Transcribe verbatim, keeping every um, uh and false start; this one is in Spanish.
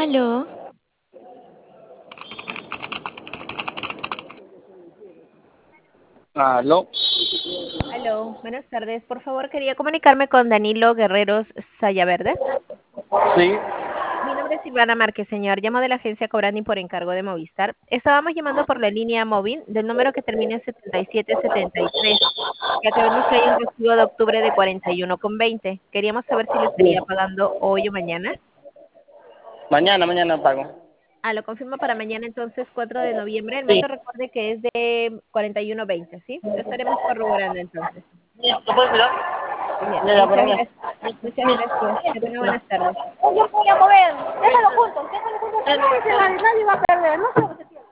Aló, Aló. Aló, buenas tardes. Por favor, quería comunicarme con Danilo Guerreros Sayaverde. Sí. Mi nombre es Silvana Márquez, señor. Llamo de la agencia Cobrani por encargo de Movistar. Estábamos llamando por la línea móvil del número que termina en setenta y siete setenta y tres, ya que vemos que hay un recibo de octubre de cuarenta y uno con veinte. Queríamos saber si lo Sí. estaría pagando hoy o mañana. Mañana, mañana pago. Ah, lo confirmo para mañana entonces, cuatro de noviembre. El Sí. monto recuerde que es de cuarenta y uno veinte, ¿sí? Lo estaremos corroborando entonces. ¿Lo puedes mirar? Bien, Mira, por muchas allá. gracias. Muchas gracias. Que tenga buenas tardes. Yo voy a mover, déjalo juntos, déjalo juntos, que nadie se va, nadie va a perder, no se